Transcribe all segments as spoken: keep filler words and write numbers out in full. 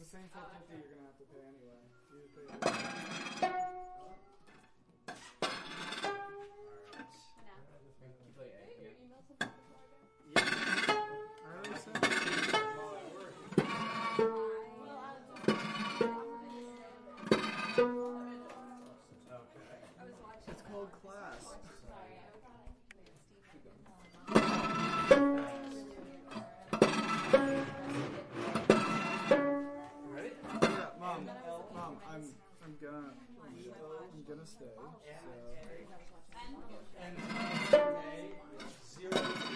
same four fifty you're gonna have to pay anyway. You pay You play A. Yeah. yeah. I already said that. It's called class. Ready? Yeah, mom, mom, I'm, I'm gonna, I'm gonna stay. So. And zero.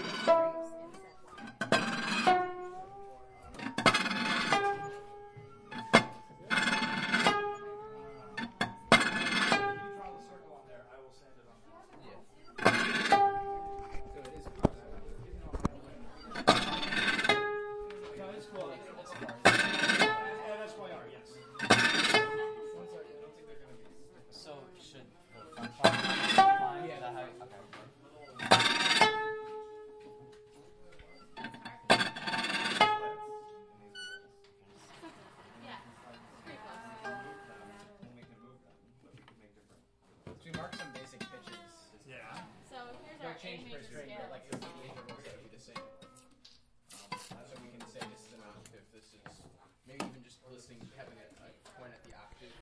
Change per string, but like the mediator will be the same. Um, so we can say this is an octave. This is maybe even just listing having a, a